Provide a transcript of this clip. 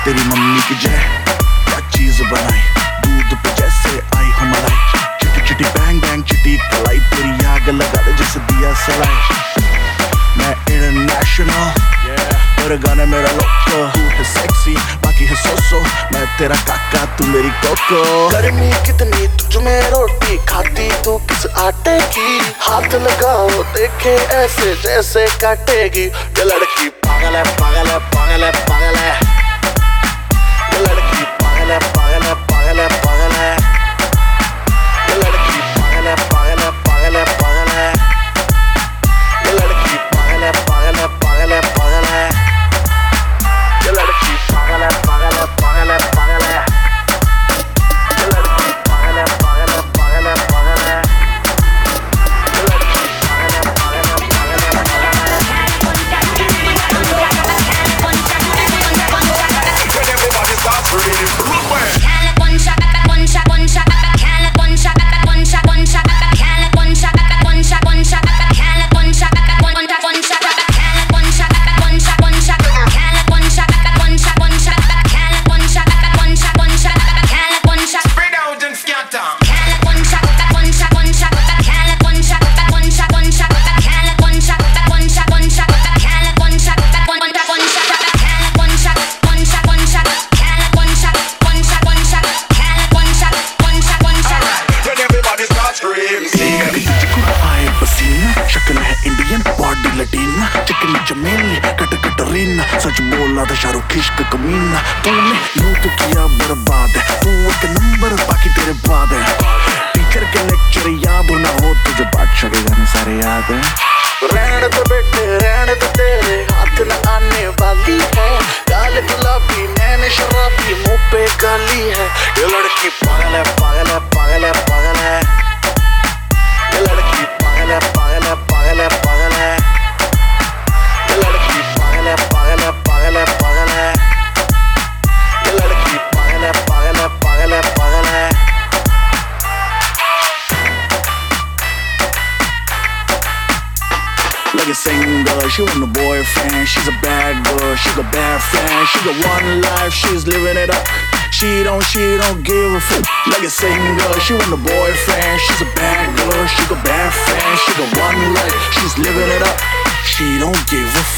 तेरी मम्मी की जय, क्या चीज बनाई, दूध पे जैसे आई हो मलाई। चिटी चिटी बैंग बैंग चिटी कलाई, तेरी आग लगा दे जैसे दिया सलाई। मैं इंटरनेशनल पर गाने मेरा लोको। तू है सेक्सी बाकी है सोसो, मैं तेरा काका तू मेरी कोको। गर्मी कितनी तुझ में रोटी खाती तू किस आटे की। हाथ लगाओ देखे ऐसे जैसे काटेगी। ये लड़की पागल है पागल है पागल है पागल है। ये लड़की पागल है पागल है पागल है पागल है। ये लड़की पागल है पागल है पागल है पागल है। ये लड़की पागल है पागल है पागल है पागल है। ये लड़की पागल है पागल है पागल है पागल है। ये लड़की पागल है पागल है पागल है पागल है। ये लड़की पागल है पागल है पागल है पागल है। When everybody starts reading, look where. चिकनी चमेली कट कटरीना, सच बोला था शाहरुख इश्क कमीना। तूने यूं तो किया बर्बाद है, तू एक नंबर बाकी तेरे बाद है। टीचर के लेक्चर याद ना हो तुझे, बादशाह के गाने सारे याद है। रहने तो बेटे रहने तो तेरे हाथ न आने वाली है। गाल गुलाबी नैन शराबी मुंह पे गाली है। ये लड़की पागल है पागल है पागल है पागल है। ये लड़की पागल है पागल है पागल है पागल है। ये लड़की पागल है पागल है पागल है पागल है। ये लड़की पागल है पागल है पागल है पागल है। Like a single, she want a boyfriend. She's a bad girl, she got bad friends. She got one life, she's living it up. She don't give a fuck. Like a single, she want a boyfriend. She's a bad girl, she got bad friends. She got one life, she's living it up. She don't give a fuck.